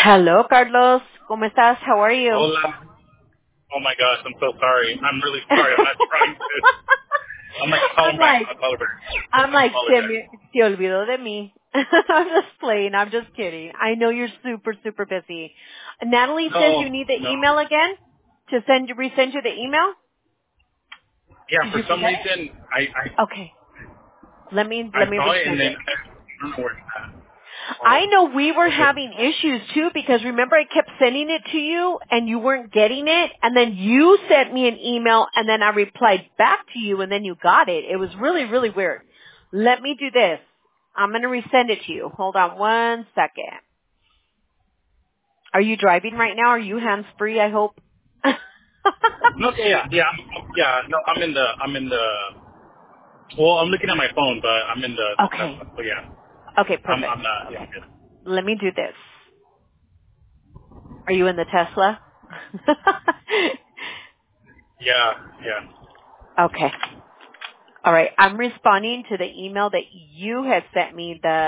Hello, Carlos. ¿Cómo estás? How are you? Hola. Oh my gosh, I'm so sorry. I'm really sorry. I'm not trying to. I'm like, I'll call I'm him back. like, I'll call her back. I'm I like, apologize. se olvidó de mí. I'm just playing. I'm just kidding. I know you're super, super busy. Natalie says No, you need the no. email again to resend you the email. Yeah, Did for you some forget reason, it? I Okay. Let me saw it and resend then it. I don't know where it's at. I Oh, know we were okay. having issues too because remember I kept sending it to you and you weren't getting it and then you sent me an email and then I replied back to you and then you got it. It was really, really weird. Let me do this. I'm going to resend it to you. Hold on one second. Are you driving right now? Are you hands free, I hope? No, yeah. No, Well, I'm looking at my phone, but I'm in the Okay. Tesla. So yeah, Okay, I'm perfect. not. Yeah, Okay. I'm good. Let me do this. Are you in the Tesla? Yeah, yeah. Okay. All right. I'm responding to the email that you had sent me, the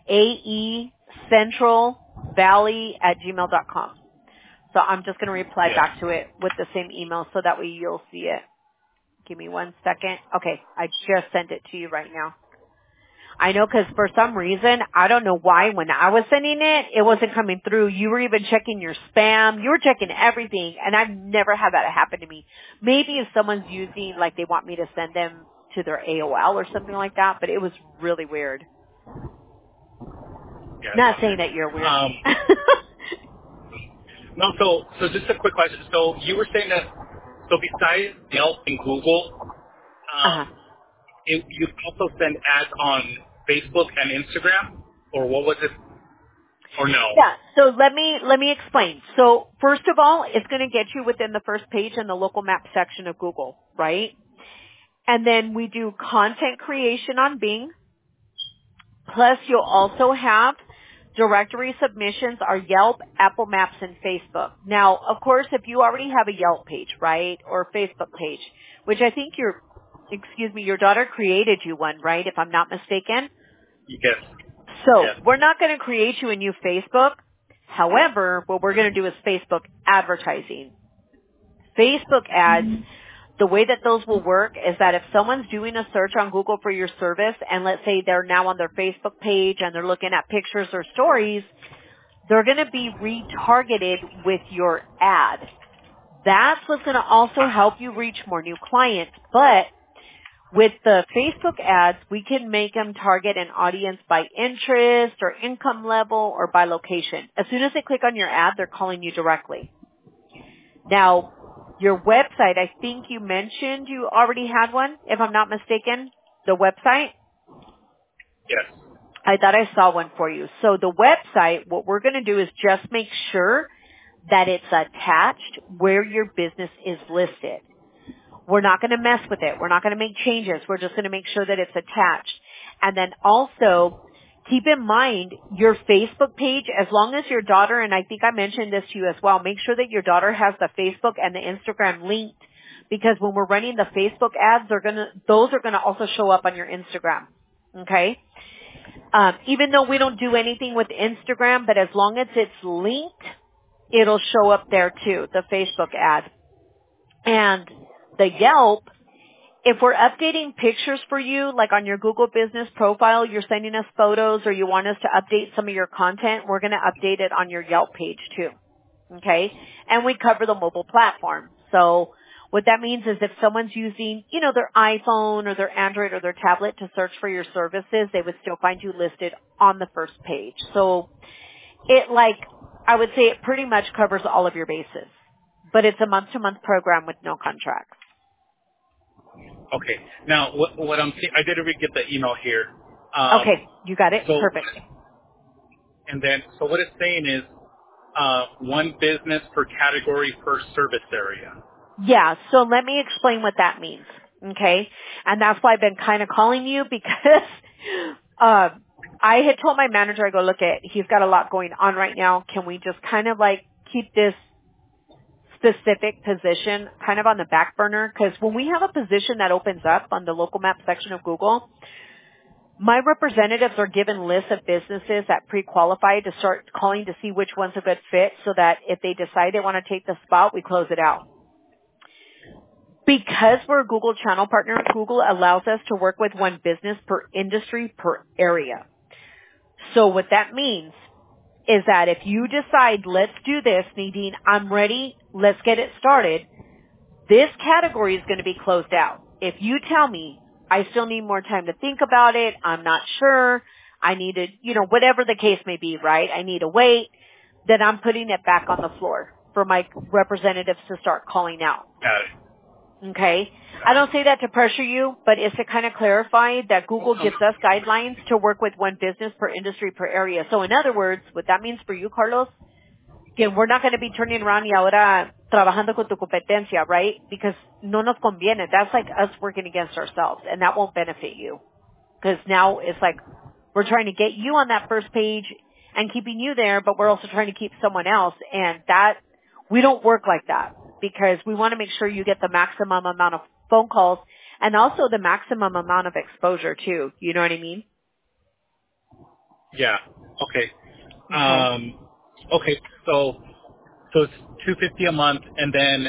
aecentralvalley@gmail.com. So I'm just going to reply Yes. back to it with the same email so that way you'll see it. Give me one second. Okay. I just sent it to you right now. I know because for some reason, I don't know why, when I was sending it, it wasn't coming through. You were even checking your spam. You were checking everything, and I've never had that happen to me. Maybe if someone's using, like they want me to send them to their AOL or something like that, but it was really weird. Yes. Not saying that you're Okay. weird. No, so just a quick question. So you were saying that, so besides Yelp and Google, Uh-huh. you also send ads on Facebook and Instagram, or what was it? Or no? Yeah, so let me explain. So first of all, it's going to get you within the first page in the local map section of Google, right? And then we do content creation on Bing. Plus, you'll also have directory submissions are Yelp, Apple Maps, and Facebook. Now, of course, if you already have a Yelp page, right, or a Facebook page, which I think your daughter created you one, right, if I'm not mistaken? Yes. So, Yes. we're not going to create you a new Facebook. However, what we're going to do is Facebook advertising. Facebook ads, the way that those will work is that if someone's doing a search on Google for your service and let's say they're now on their Facebook page and they're looking at pictures or stories, they're going to be retargeted with your ad. That's what's going to also help you reach more new clients. But with the Facebook ads, we can make them target an audience by interest or income level or by location. As soon as they click on your ad, they're calling you directly. Now, your website, I think you mentioned you already had one, if I'm not mistaken, the website. Yes. I thought I saw one for you. So the website, what we're going to do is just make sure that it's attached where your business is listed. We're not going to mess with it. We're not going to make changes. We're just going to make sure that it's attached. And then also, keep in mind your Facebook page, as long as your daughter, and I think I mentioned this to you as well, make sure that your daughter has the Facebook and the Instagram linked because when we're running the Facebook ads, those are going to also show up on your Instagram. Okay? Even though we don't do anything with Instagram, but as long as it's linked, it'll show up there too, the Facebook ad. And the Yelp, if we're updating pictures for you, like on your Google business profile, you're sending us photos or you want us to update some of your content, we're going to update it on your Yelp page too. Okay? And we cover the mobile platform. So what that means is if someone's using, their iPhone or their Android or their tablet to search for your services, they would still find you listed on the first page. So I would say it pretty much covers all of your bases. But it's a month-to-month program with no contracts. Okay. Now, what I'm seeing, I did get the email here. Okay, you got it? So, Perfect. so what it's saying is, one business per category per service area. Yeah, so let me explain what that means. Okay? And that's why I've been kind of calling you because I had told my manager, I go, look he's got a lot going on right now. Can we just kind of keep this specific position kind of on the back burner? Because when we have a position that opens up on the local map section of Google, My representatives are given lists of businesses that pre-qualify to start calling to see which one's a good fit so that if they decide they want to take the spot, we close it out. Because we're a Google channel partner, Google allows us to work with one business per industry per area. So what that means is that if you decide, let's do this, Nadine, I'm ready, let's get it started, this category is going to be closed out. If you tell me, I still need more time to think about it, I'm not sure, I need to, whatever the case may be, right? I need to wait, then I'm putting it back on the floor for my representatives to start calling out. Got it. Okay? I don't say that to pressure you, but it's to kind of clarify that Google gives us guidelines to work with one business per industry per area. So in other words, what that means for you, Carlos, que we're not going to be turning around y ahora trabajando con tu competencia, right? Because no nos conviene. That's like us working against ourselves, and that won't benefit you. Because now it's like we're trying to get you on that first page and keeping you there, but we're also trying to keep someone else, and that we don't work like that because we want to make sure you get the maximum amount of phone calls and also the maximum amount of exposure too. You know what I mean? Yeah. Okay. Okay. So it's $250 a month, and then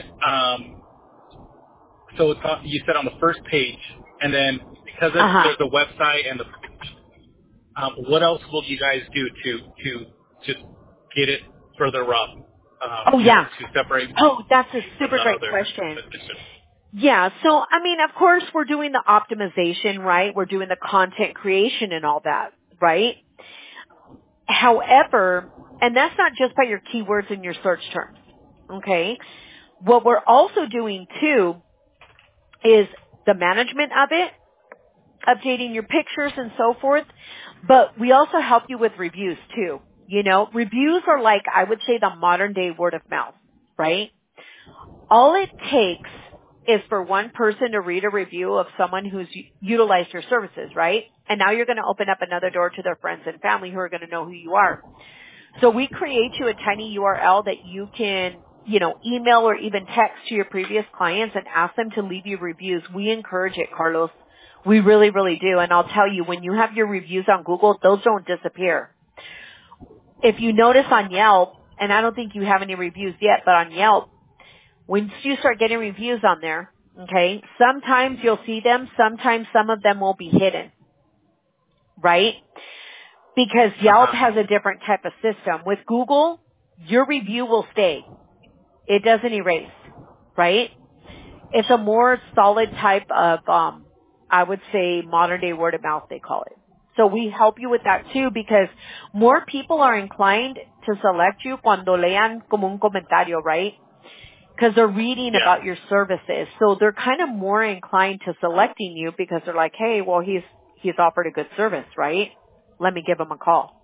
so it's you said on the first page, and then because there's a website and the what else will you guys do to just get it further up? To separate. Oh, that's a super great question. Yeah. So, I mean, of course, we're doing the optimization, right? We're doing the content creation and all that, right? However, and that's not just by your keywords and your search terms, okay? What we're also doing too is the management of it, updating your pictures and so forth, but we also help you with reviews too. Reviews are like, I would say, the modern day word of mouth, right? All it takes is for one person to read a review of someone who's utilized your services, right? And now you're going to open up another door to their friends and family who are going to know who you are. So we create you a tiny URL that you can, email or even text to your previous clients and ask them to leave you reviews. We encourage it, Carlos. We really, really do. And I'll tell you, when you have your reviews on Google, those don't disappear. If you notice on Yelp, and I don't think you have any reviews yet, but on Yelp, once you start getting reviews on there, okay, sometimes you'll see them, sometimes some of them will be hidden, right? Because Yelp has a different type of system. With Google, your review will stay. It doesn't erase, right? It's a more solid type of, I would say, modern day word of mouth, they call it. So we help you with that too because more people are inclined to select you cuando lean como un comentario, right? Because they're reading about your services. So they're kind of more inclined to selecting you because they're like, hey, well, he's offered a good service, right? Let me give him a call.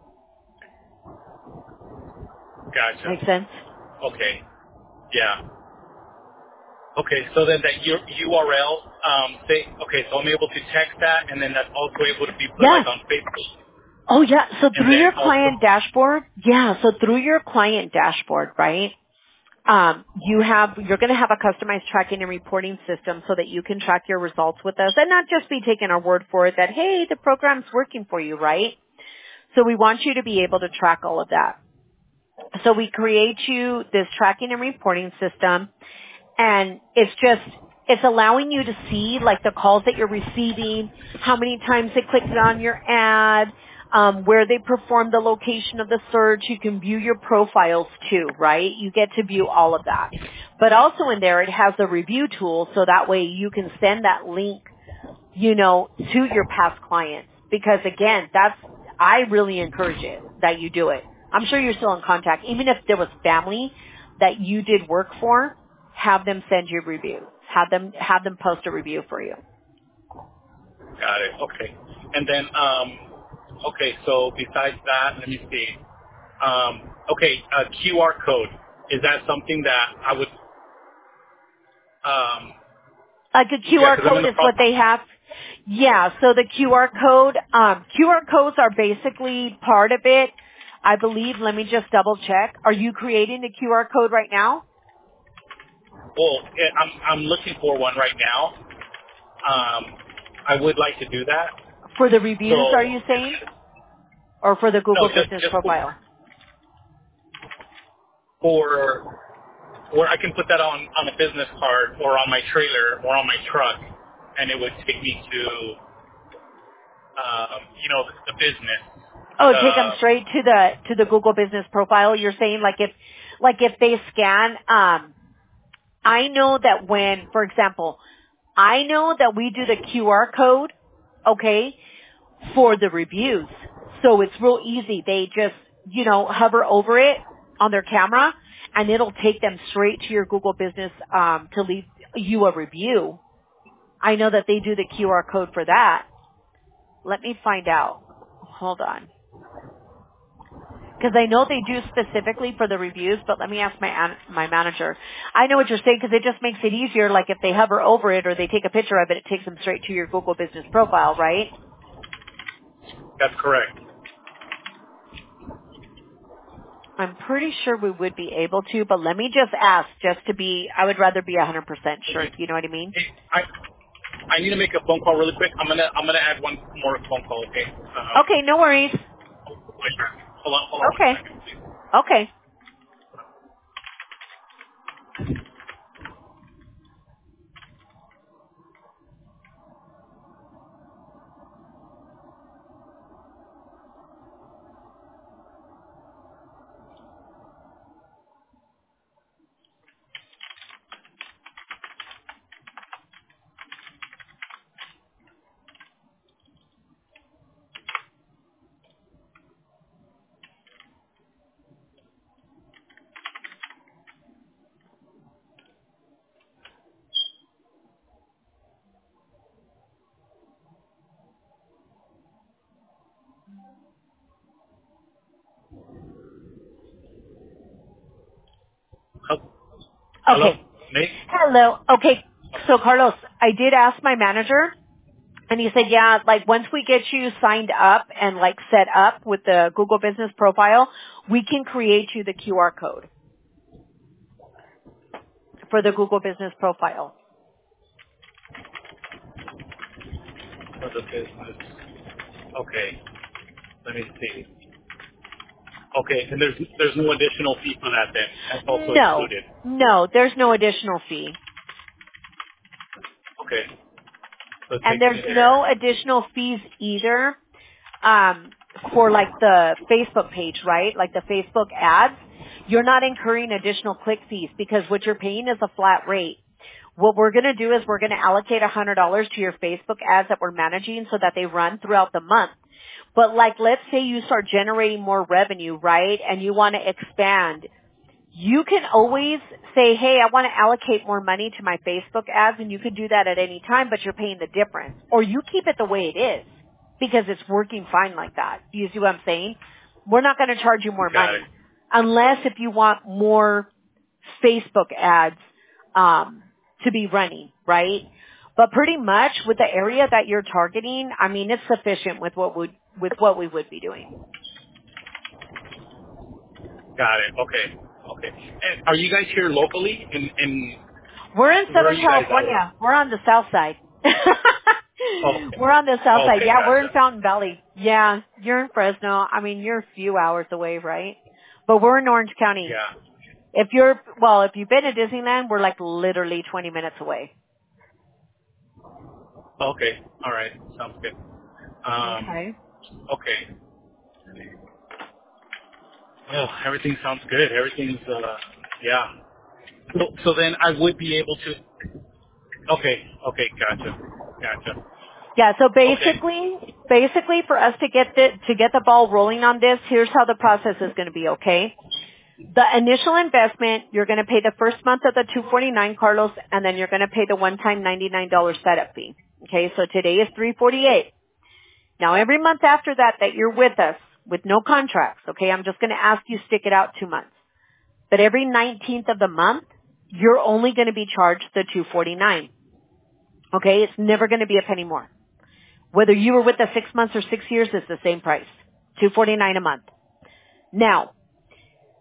Gotcha. Make sense? Okay. Yeah. Okay, so then that URL, so I'm able to text that, and then that's also able to be put like on Facebook. Oh yeah, so through your client dashboard, right? You're going to have a customized tracking and reporting system so that you can track your results with us and not just be taking our word for it that, hey, the program's working for you, right? So we want you to be able to track all of that. So we create you this tracking and reporting system, and it's allowing you to see like the calls that you're receiving, how many times they clicked on your ad, where they performed the location of the search. You can view your profiles too, right? You get to view all of that. But also in there, it has a review tool so that way you can send that link, to your past clients. Because again, I really encourage it that you do it. I'm sure you're still in contact. Even if there was family that you did work for, have them send you a review. Have them post a review for you. Got it. Okay. And then, so besides that, let me see. QR code. Is that something that I would... like a QR code is what they have. Yeah, so the QR codes are basically part of it. I believe, let me just double check. Are you creating the QR code right now? Well, I'm looking for one right now. I would like to do that. For the reviews, are you saying? Or for the Google just Business Profile? For where I can put that on a business card or on my trailer or on my truck, and it would take me to, the business. Oh, take them straight to the Google Business Profile. You're saying like if they scan, I know that when, for example, I know that we do the QR code, okay, for the reviews. So it's real easy. They just, hover over it on their camera and it'll take them straight to your Google Business, to leave you a review. I know that they do the QR code for that. Let me find out. Hold on. Because I know they do specifically for the reviews, but let me ask my manager. I know what you're saying because it just makes it easier. Like if they hover over it or they take a picture of it, it takes them straight to your Google Business Profile, right? That's correct. I'm pretty sure we would be able to, but let me just ask I would rather be 100% sure. You know what I mean? I need to make a phone call really quick. I'm gonna add one more phone call, okay? Okay, no worries. Hold on Okay. 1 second, please. Okay. Hello? Okay. Nate? Hello. Okay. So Carlos, I did ask my manager and he said, yeah, like once we get you signed up and like set up with the Google Business Profile, we can create you the QR code for the Google Business Profile. For the business. Okay. Let me see. Okay, and there's no additional fee for that then. That's also included. No, there's no additional fee. Okay. So it And takes me there's there. no additional fees either, for like the Facebook page, right? Like the Facebook ads. You're not incurring additional click fees because what you're paying is a flat rate. What we're going to do is we're going to allocate $100 to your Facebook ads that we're managing so that they run throughout the month. But like, let's say you start generating more revenue, right? And you want to expand. You can always say, hey, I want to allocate more money to my Facebook ads, and you can do that at any time, but you're paying the difference. Or you keep it the way it is because it's working fine like that. Do you see what I'm saying? We're not going to charge you more money unless if you want more Facebook ads to be running, right? But pretty much with the area that you're targeting, I mean, it's sufficient with what we would be doing. Got it. Okay. And are you guys here locally? We're in Where are Southern you guys California. We're on the south side. Okay. We're on the south side. Okay, Yeah, we're in gotcha. Fountain Valley. Yeah, you're in Fresno. I mean, you're a few hours away, right? But we're in Orange County. Yeah. If you've been to Disneyland, we're like literally 20 minutes away. Okay. All right. Sounds good. Okay. Okay. Well, everything sounds good. Everything's, yeah. So then I would be able to. Okay. Gotcha. Yeah, so Okay. basically for us to get the ball rolling on this, here's how the process is going to be, okay? The initial investment, you're going to pay the first month of the $249, Carlos, and then you're going to pay the one-time $99 setup fee. Okay, so today is $348. Now every month after that you're with us with no contracts, okay, I'm just going to ask you stick it out 2 months. But every 19th of the month, you're only going to be charged the $249. Okay, it's never going to be a penny more. Whether you were with us 6 months or 6 years, it's the same price. $249 a month. Now,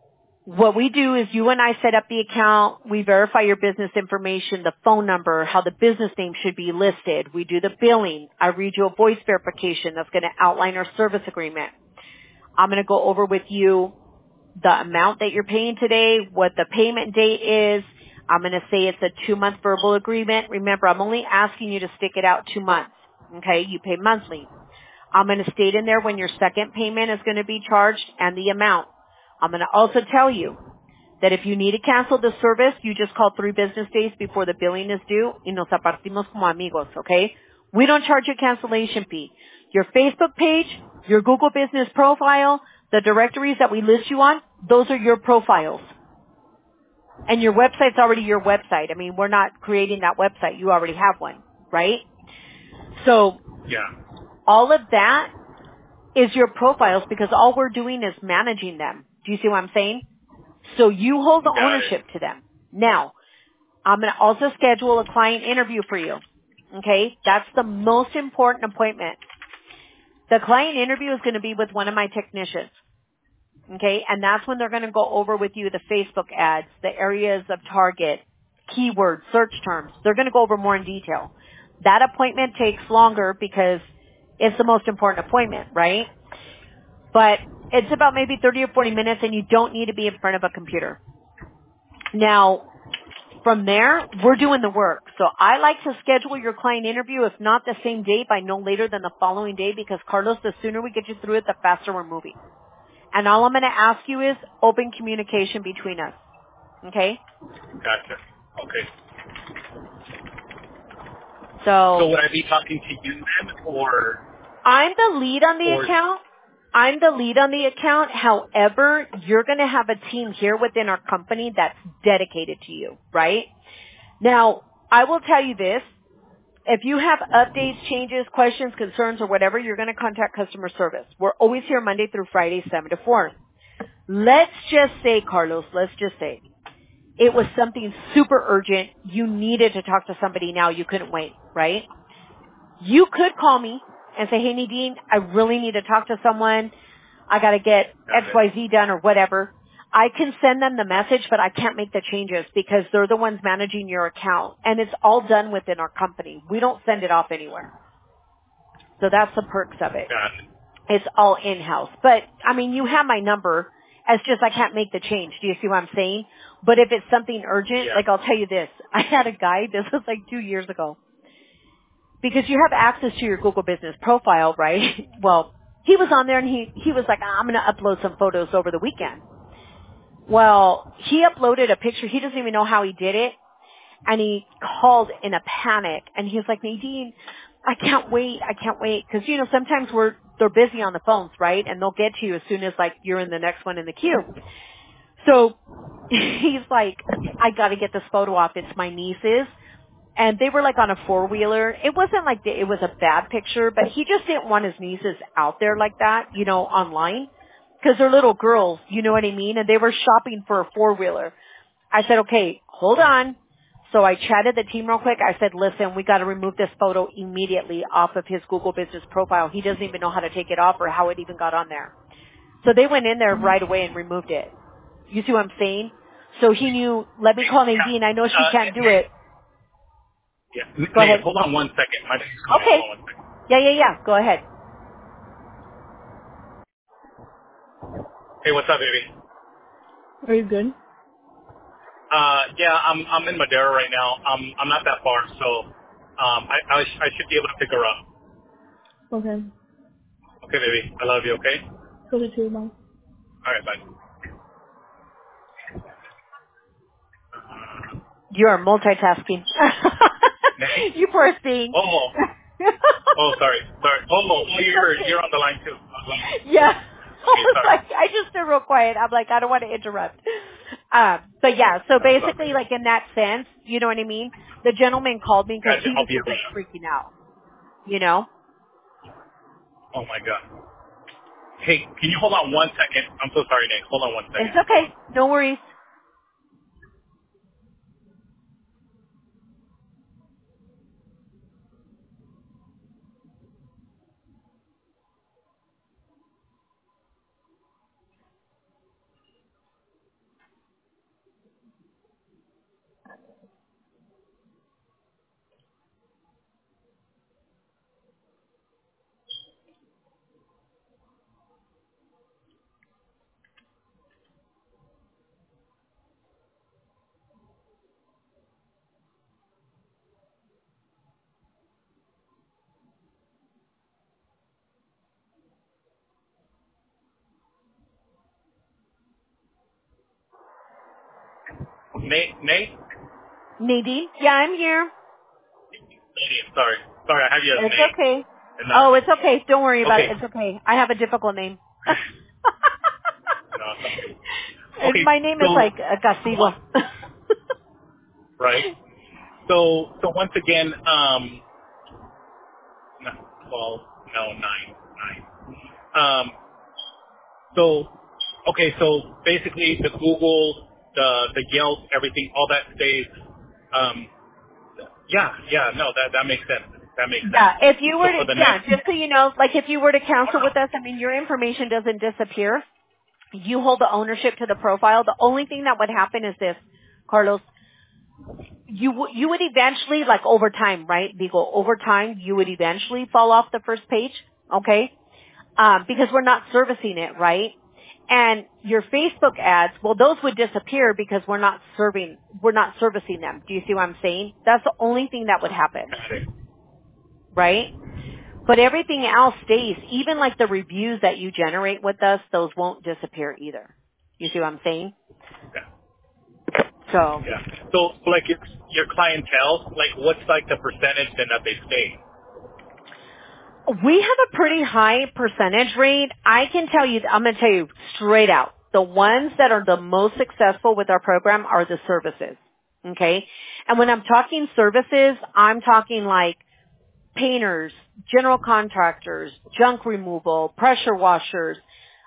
What we do is you and I set up the account. We verify your business information, the phone number, how the business name should be listed. We do the billing. I read you a voice verification that's going to outline our service agreement. I'm going to go over with you the amount that you're paying today, what the payment date is. I'm going to say it's a 2-month verbal agreement. Remember, I'm only asking you to stick it out 2 months. Okay? You pay monthly. I'm going to state in there when your second payment is going to be charged and the amount. I'm going to also tell you that if you need to cancel the service, you just call 3 business days before the billing is due y nos apartimos como amigos, okay? We don't charge a cancellation fee. Your Facebook page, your Google business profile, the directories that we list you on, those are your profiles. And your website's already your website. I mean, we're not creating that website. You already have one, right? So, yeah, all of that is your profiles because all we're doing is managing them. Do you see what I'm saying? So you hold the ownership to them. Now, I'm going to also schedule a client interview for you. Okay? That's the most important appointment. The client interview is going to be with one of my technicians. Okay? And that's when they're going to go over with you the Facebook ads, the areas of target, keywords, search terms. They're going to go over more in detail. That appointment takes longer because it's the most important appointment, right? But it's about maybe 30 or 40 minutes and you don't need to be in front of a computer. Now, from there, we're doing the work. So I like to schedule your client interview, if not the same day, by no later than the following day because, Carlos, the sooner we get you through it, the faster we're moving. And all I'm going to ask you is open communication between us. Okay? Gotcha. Okay. So would I be talking to you then, or? I'm the lead on the account. I'm the lead on the account. However, you're going to have a team here within our company that's dedicated to you, right? Now, I will tell you this. If you have updates, changes, questions, concerns, or whatever, you're going to contact customer service. We're always here Monday through Friday, 7 to 4. Let's just say, Carlos, let's just say it was something super urgent. You needed to talk to somebody now. You couldn't wait, right? You could call me and say, hey, Nadine, I really need to talk to someone. I got to get XYZ done or whatever. I can send them the message, but I can't make the changes because they're the ones managing your account. And it's all done within our company. We don't send it off anywhere. So that's the perks of it. It's all in-house. But, I mean, you have my number. It's just I can't make the change. Do you see what I'm saying? But if it's something urgent, like I'll tell you this. I had a guy, this was like 2 years ago. Because you have access to your Google business profile, right? Well, he was on there and he was like, I'm going to upload some photos over the weekend. Well, he uploaded a picture. He doesn't even know how he did it. And he called in a panic. And he was like, Nadine, I can't wait. I can't wait. Because, you know, sometimes they're busy on the phones, right? And they'll get to you as soon as, like, you're in the next one in the queue. So he's like, I got to get this photo off. It's my niece's. And they were like on a 4-wheeler. It wasn't like it was a bad picture, but he just didn't want his nieces out there like that, you know, online. Because they're little girls, you know what I mean? And they were shopping for a 4-wheeler. I said, okay, hold on. So I chatted the team real quick. I said, listen, we got to remove this photo immediately off of his Google business profile. He doesn't even know how to take it off or how it even got on there. So they went in there right away and removed it. You see what I'm saying? So he knew, let me call Nadine. I know she can't do it. Yeah. Go ahead. Hold on one second. Okay. Yeah. Go ahead. Hey, what's up, baby? Are you good? Yeah, I'm in Madera right now. I'm not that far, so I should be able to pick her up. Okay. Okay, baby. I love you. Okay. Go to two, Mom. All right, bye. You are multitasking. You poor thing. Sorry. You're on the line too. Yeah. Okay, sorry. I just stood real quiet. I'm like, I don't want to interrupt. But yeah, so basically, like in that sense, you know what I mean? The gentleman called me because he was just like freaking out. You know? Oh my God. Hey, can you hold on one second? I'm so sorry, Nate. Hold on one second. It's okay. No worries. Nate? Nadine? Yeah, I'm here. Nadine, sorry. Sorry, I have you as It's Nate. okay. And, Oh, it's okay. Don't worry about okay. it. It's okay. I have a difficult name. No, And okay, my name is so, like a Castigo. right. So once again, no, 12, no, 9. So, okay, so basically the Google, the Yelp, everything, all that stays, no, that makes sense. That makes sense. Yeah, if you So were for to, the yeah, next, just so you know, like if you were to cancel with us, I mean, your information doesn't disappear. You hold the ownership to the profile. The only thing that would happen is this, Carlos, you would eventually, like over time, right, Vigo, over time, you would eventually fall off the first page, okay? Because we're not servicing it, right? And your Facebook ads, well, those would disappear because we're not servicing them. Do you see what I'm saying? That's the only thing that would happen, right? But everything else stays. Even like the reviews that you generate with us, those won't disappear either. You see what I'm saying? So yeah. So like your clientele, like what's like the percentage then that they stay? we have a pretty high percentage rate. I can tell you, I'm going to tell you straight out, the ones that are the most successful with our program are the services. Okay? And when I'm talking services, I'm talking like painters, general contractors, junk removal, pressure washers,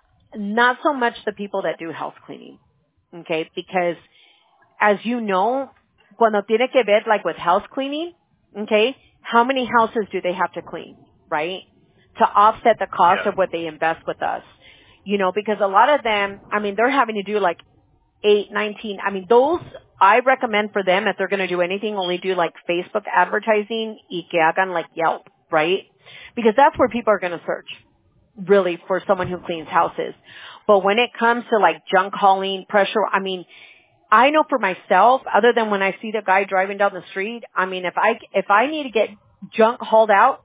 not so much the people that do house cleaning. Okay? Because as you know, cuando tiene que ver like with house cleaning, okay, how many houses do they have to clean, right? To offset the cost of what they invest with us. You know, because a lot of them, I mean, they're having to do like 8, 19, I mean, those, I recommend for them if they're going to do anything, only do like Facebook advertising y que hagan like Yelp, right? Because that's where people are going to search, really, for someone who cleans houses. But when it comes to like junk hauling, pressure, I mean, I know for myself, other than when I see the guy driving down the street, I mean, if I need to get junk hauled out,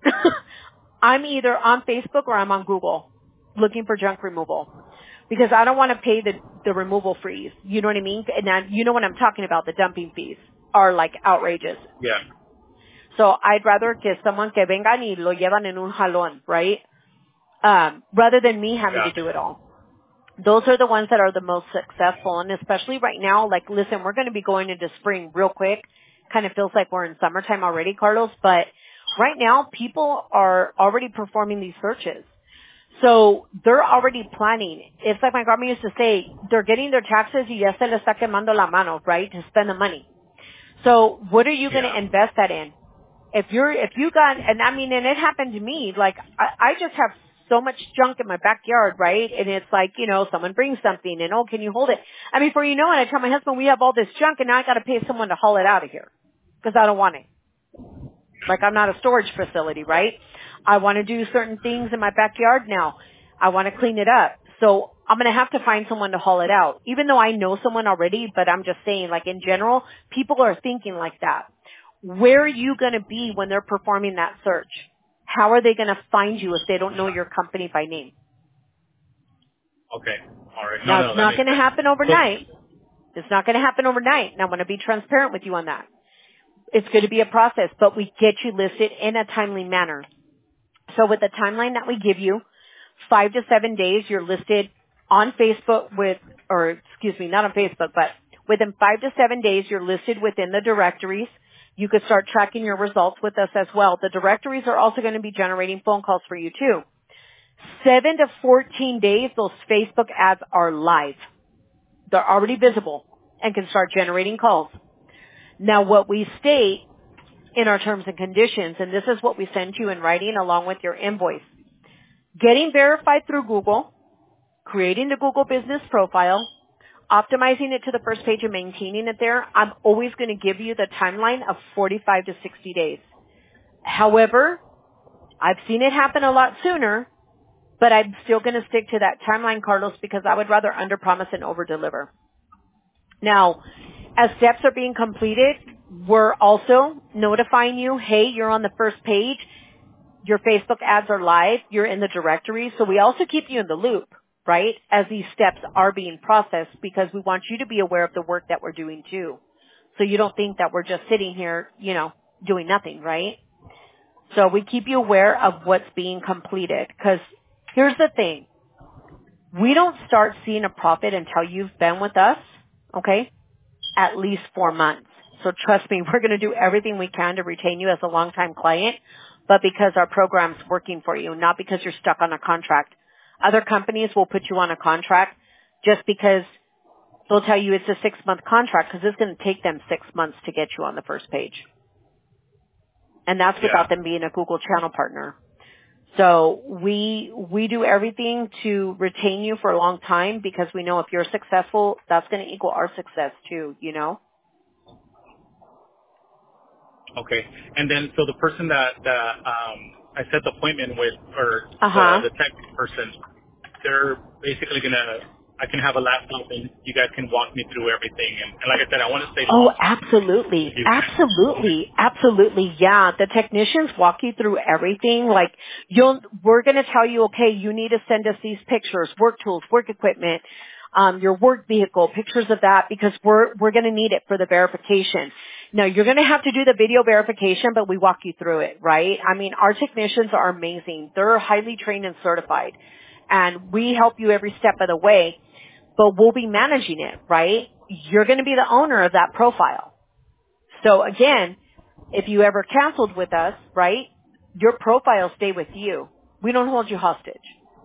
I'm either on Facebook or I'm on Google looking for junk removal because I don't want to pay the removal fees. You know what I mean? And now, you know what I'm talking about. The dumping fees are like outrageous. Yeah. So I'd rather que someone que vengan y lo llevan en un jalón, right? Rather than me having to do it all. Those are the ones that are the most successful. And especially right now, like, listen, we're going to be going into spring real quick. Kind of feels like we're in summertime already, Carlos. But right now, people are already performing these searches. So they're already planning. It's like my grandma used to say, they're getting their taxes y ya se les está quemando la mano, right, to spend the money. So what are you going to invest that in? If you got, and I mean, and it happened to me, like, I just have so much junk in my backyard, right? And it's like, you know, someone brings something and, oh, can you hold it? I mean, before you know it, I tell my husband we have all this junk and now I got to pay someone to haul it out of here because I don't want it. Like, I'm not a storage facility, right? I want to do certain things in my backyard now. I want to clean it up. So I'm going to have to find someone to haul it out, even though I know someone already, but I'm just saying, like, in general, people are thinking like that. Where are you going to be when they're performing that search? How are they going to find you if they don't know your company by name? Okay. All right. Now, it's not going to happen overnight. It's not going to happen overnight. And I'm going to be transparent with you on that. It's going to be a process, but we get you listed in a timely manner. So with the timeline that we give you, 5 to 7 days, you're listed on Facebook not on Facebook, but within 5 to 7 days, you're listed within the directories. You could start tracking your results with us as well. The directories are also going to be generating phone calls for you too. 7 to 14 days, those Facebook ads are live. They're already visible and can start generating calls. Now, what we state in our terms and conditions, and this is what we send you in writing along with your invoice, getting verified through Google, creating the Google business profile, optimizing it to the first page and maintaining it there, I'm always going to give you the timeline of 45 to 60 days. However, I've seen it happen a lot sooner, but I'm still going to stick to that timeline, Carlos, because I would rather underpromise and overdeliver. Now, as steps are being completed, we're also notifying you, hey, you're on the first page. Your Facebook ads are live. You're in the directory. So we also keep you in the loop. right, as these steps are being processed, because we want you to be aware of the work that we're doing too. So you don't think that we're just sitting here, doing nothing, right? So we keep you aware of what's being completed, because here's the thing. We don't start seeing a profit until you've been with us, okay, at least 4 months. So trust me, we're going to do everything we can to retain you as a longtime client, but because our program's working for you, not because you're stuck on a contract. Other companies will put you on a contract just because they'll tell you it's a 6-month contract, because it's going to take them 6 months to get you on the first page. And that's without them being a Google channel partner. So we do everything to retain you for a long time, because we know if you're successful, that's going to equal our success too, Okay. And then, so the person that I set the appointment with, or the tech person, they're basically I can have a laptop and you guys can walk me through everything. And like I said, I want to stay long. Oh, absolutely. Absolutely. Yeah. The technicians walk you through everything. Like, we're going to tell you, okay, you need to send us these pictures, work tools, work equipment, your work vehicle, pictures of that, because we're going to need it for the verification. Now, you're going to have to do the video verification, but we walk you through it, right? I mean, our technicians are amazing. They're highly trained and certified, and we help you every step of the way, but we'll be managing it, right? You're going to be the owner of that profile. So again, if you ever canceled with us, right, your profile stay with you. We don't hold you hostage.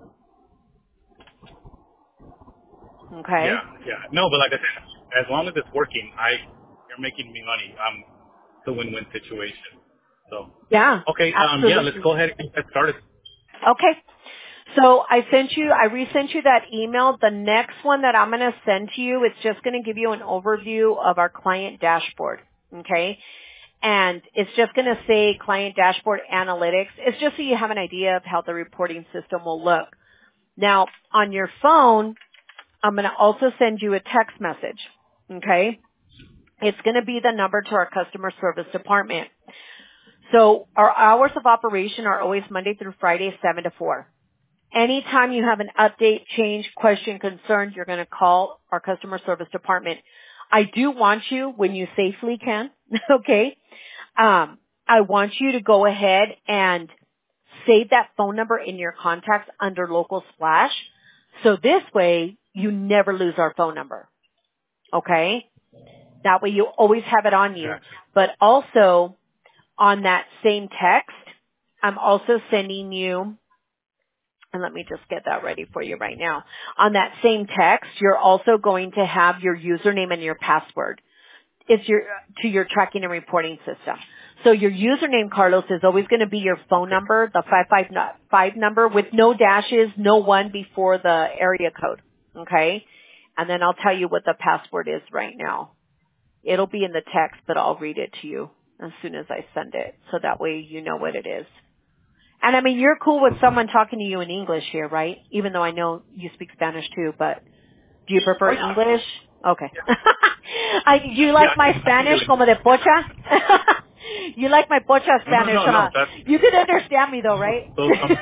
Okay? Yeah. No, but like I said, as long as it's working, you're making me money. It's a win-win situation. So Yeah. okay, absolutely. let's go ahead and get started. Okay. So I resent you that email. The next one that I'm going to send to you, it's just going to give you an overview of our client dashboard. Okay? And it's just going to say client dashboard analytics. It's just so you have an idea of how the reporting system will look. Now, on your phone, I'm going to also send you a text message. Okay? It's going to be the number to our customer service department. So our hours of operation are always Monday through Friday, 7 to 4. Anytime you have an update, change, question, concern, you're going to call our customer service department. I do want you, when you safely can, okay, I want you to go ahead and save that phone number in your contacts under Local Splash. So this way, you never lose our phone number. Okay? That way you always have it on you. But also, on that same text, I'm also sending you, and let me just get that ready for you right now. On that same text, you're also going to have your username and your password. It's to your tracking and reporting system. So your username, Carlos, is always going to be your phone number, the 555 number with no dashes, no one before the area code. Okay? And then I'll tell you what the password is right now. It'll be in the text, but I'll read it to you as soon as I send it. So that way you know what it is. And I mean, you're cool with someone talking to you in English here, right? Even though I know you speak Spanish too, but do you prefer English? Okay. You like my Spanish como de pocha? You like my pocha Spanish, No, huh? You can understand me though, right?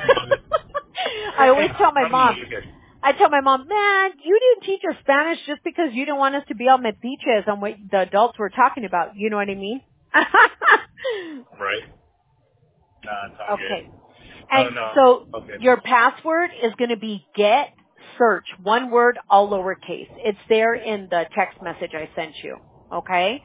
I always tell my mom, man, you didn't teach us Spanish just because you didn't want us to be on metiches on what the adults were talking about. You know what I mean? Right. Nah, it's all good. And so your password is going to be get search, one word, all lowercase. It's there in the text message I sent you. Okay?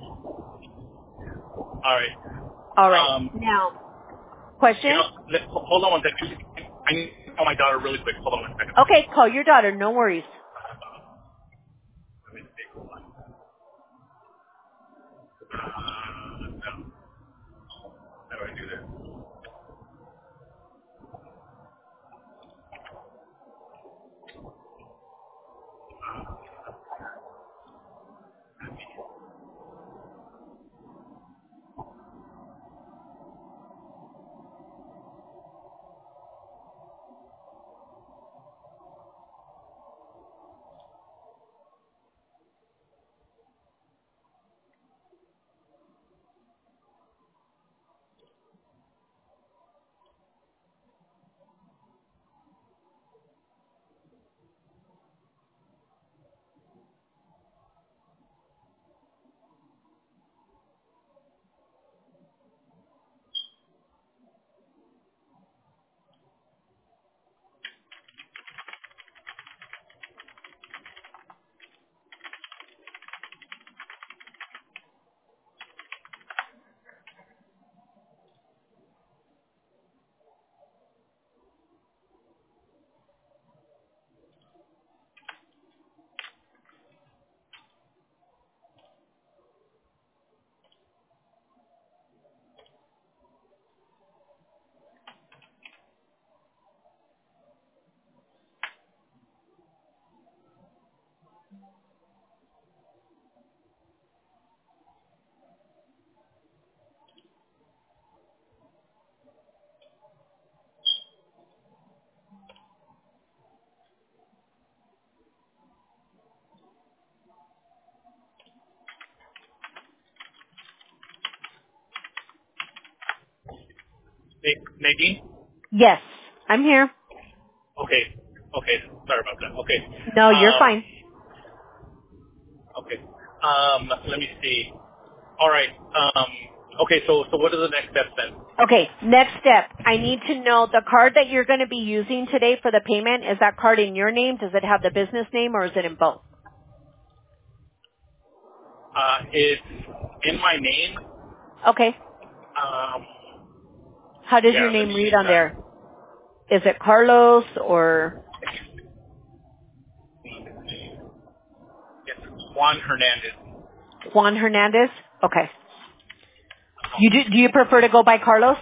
All right. Now, question? Hold on one second. I need to call my daughter really quick. Hold on one second. Okay, call your daughter. No worries. Let me see. Hold on. No. How do I do this? Nadine? Yes, I'm here. Okay. Sorry about that. Okay. No, you're fine. Okay. Let me see. All right. Okay, so what are the next steps then? Okay, next step. I need to know the card that you're going to be using today for the payment. Is that card in your name? Does it have the business name, or is it in both? It's in my name. Okay. How does your Yeah, let name me read use on that. there? Is it Carlos or It's Juan Hernandez. Juan Hernandez? Okay. Do you prefer to go by Carlos?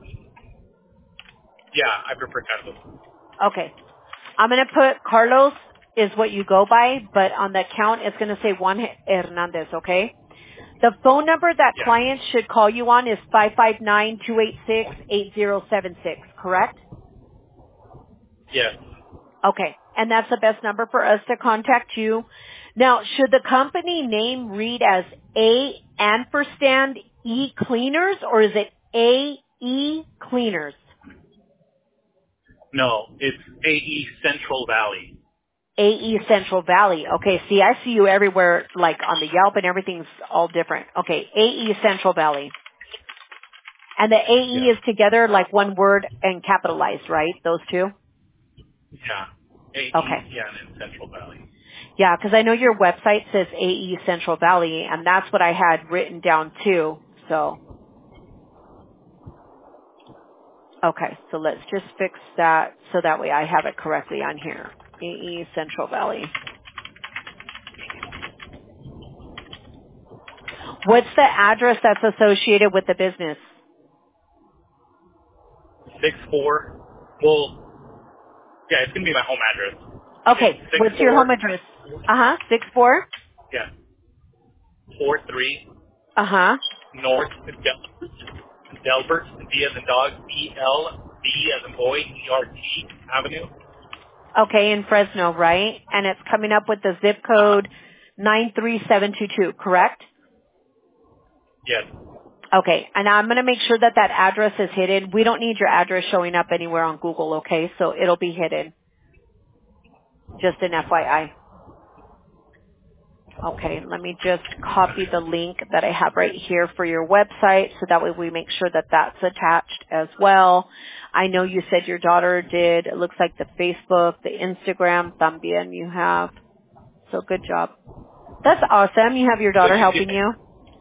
Yeah, I prefer Carlos. Okay. I'm going to put Carlos is what you go by, but on the account it's going to say Juan Hernandez, okay? The phone number that Yeah. clients should call you on is 559-286-8076, correct? Yes. Okay. And that's the best number for us to contact you. Now, should the company name read as A ampersand E Cleaners, or is it AE Cleaners? No, it's AE Central Valley. AE Central Valley. Okay, see, I see you everywhere, like on the Yelp and everything's all different. Okay, AE Central Valley. And the AE Yeah. is together like one word and capitalized, right? Those two? Yeah. AE, Okay. yeah, and in Central Valley. Yeah, because I know your website says AE Central Valley, and that's what I had written down too. So, okay, so let's just fix that so that way I have it correctly on here. AE Central Valley. What's the address that's associated with the business? 64. Well, yeah, it's going to be my home address. Okay, It's what's your 64. home address? 64? Yeah. 43 Uh-huh. North Delbert, D as in dog, E-L, B as in boy, E-R-T Avenue. Okay, in Fresno, right? And it's coming up with the zip Uh-huh. code 93722, correct? Yes. Okay, and I'm going to make sure that that address is hidden. We don't need your address showing up anywhere on Google, okay? So it'll be hidden. Just an FYI. Okay, let me just copy the link that I have right here for your website so that way we make sure that that's attached as well. I know you said your daughter did. It looks like the Facebook, the Instagram, también you have. So good job. That's awesome. You have your So daughter you see helping that? you.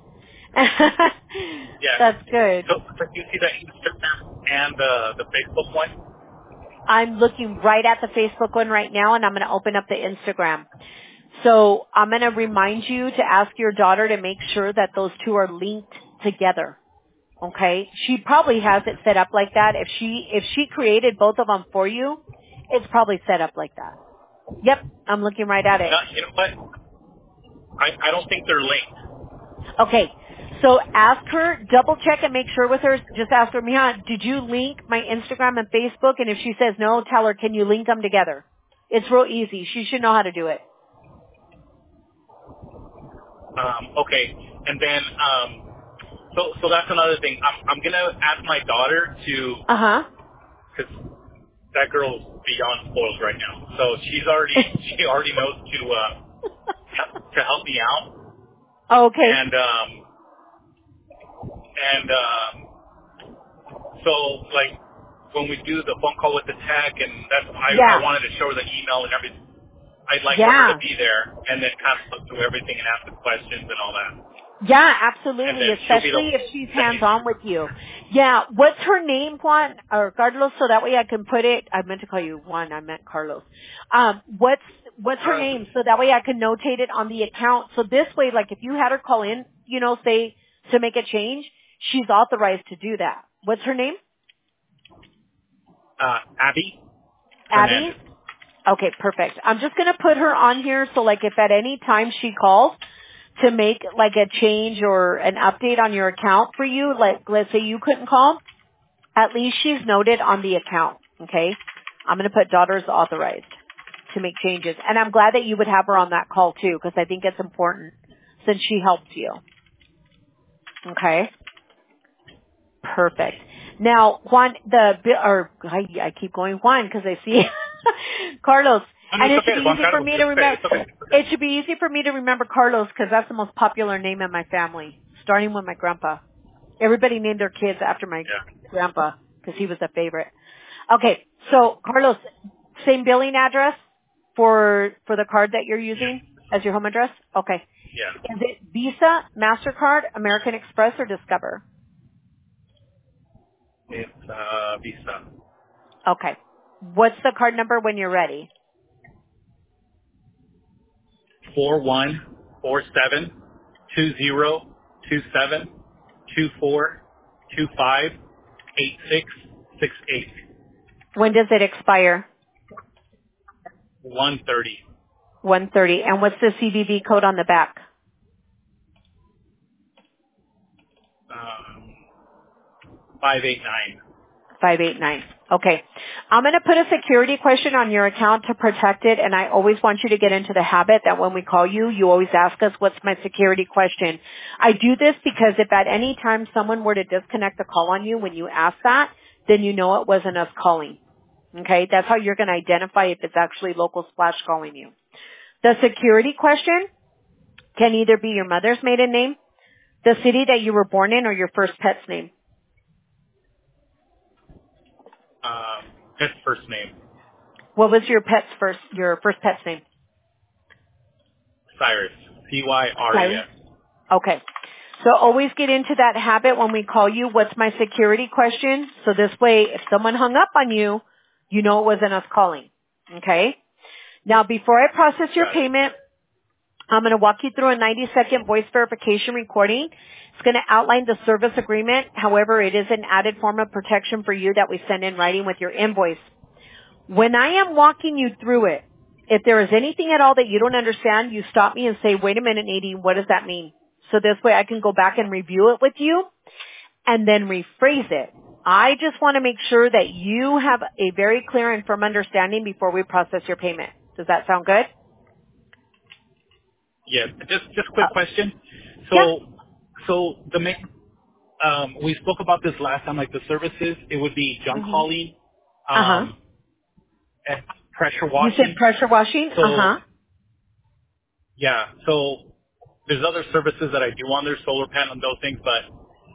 Yeah. That's good. So you see the Instagram and the Facebook one? I'm looking right at the Facebook one right now, and I'm going to open up the Instagram. So I'm going to remind you to ask your daughter to make sure that those two are linked together. Okay? She probably has it set up like that. If she created both of them for you, it's probably set up like that. Yep, I'm looking right at it. No, you know what? I don't think they're linked. Okay. So ask her, double check and make sure with her. Just ask her, Mija, did you link my Instagram and Facebook? And if she says no, tell her, can you link them together? It's real easy. She should know how to do it. Okay. And then, so that's another thing. I'm gonna ask my daughter to, Uh-huh. because that girl's beyond spoiled right now. So she already knows to help me out. Okay. And so like when we do the phone call with the tech, and I Yeah. wanted to show her the email and everything. I'd like for her Yeah. to be there and then kind of look through everything and ask the questions and all that. Yeah, And absolutely, then she'll be especially if she's hands-on with you. Yeah, what's her name, Juan, or Carlos, so that way I can put it, I meant to call you Juan, I meant Carlos. What's her name, so that way I can notate it on the account. So this way, like if you had her call in, say, to make a change, she's authorized to do that. What's her name? Abby Abby? Hernandez. Okay, perfect. I'm just going to put her on here so like if at any time she calls to make like a change or an update on your account for you, like let's say you couldn't call, at least she's noted on the account, okay? I'm going to put daughters authorized to make changes. And I'm glad that you would have her on that call too because I think it's important since she helped you. Okay? Perfect. Now, Juan, I keep going Juan because I see Carlos. And it should be easy for me to remember. It should be easy for me to remember Carlos because that's the most popular name in my family, starting with my grandpa. Everybody named their kids after my grandpa because he was a favorite. Okay, so Carlos, same billing address for the card that you're using as your home address? Okay. Yeah. Is it Visa, MasterCard, American Express, or Discover? It's Visa. Okay. What's the card number when you're ready? 4147-2027-2425-8668. When does it expire? 130. 130. And what's the CVV code on the back? 589. 589. Okay. I'm going to put a security question on your account to protect it, and I always want you to get into the habit that when we call you, you always ask us, what's my security question? I do this because if at any time someone were to disconnect the call on you when you ask that, then you know it wasn't us calling. Okay? That's how you're going to identify if it's actually Local Splash calling you. The security question can either be your mother's maiden name, the city that you were born in, or your first pet's name. His first name. What was your first pet's name? Cyrus. Cyrus. Okay. So always get into that habit when we call you, what's my security question? So this way, if someone hung up on you, you know it wasn't us calling. Okay? Now, before I process your payment, I'm going to walk you through a 90-second voice verification recording. It's going to outline the service agreement. However, it is an added form of protection for you that we send in writing with your invoice. When I am walking you through it, if there is anything at all that you don't understand, you stop me and say, wait a minute, Nadine, what does that mean? So this way I can go back and review it with you and then rephrase it. I just want to make sure that you have a very clear and firm understanding before we process your payment. Does that sound good? Yes. Just quick question. So the main, we spoke about this last time, like the services, it would be junk hauling, and pressure washing. You said pressure washing? Yeah. So there's other services that I do on their solar panel and those things, but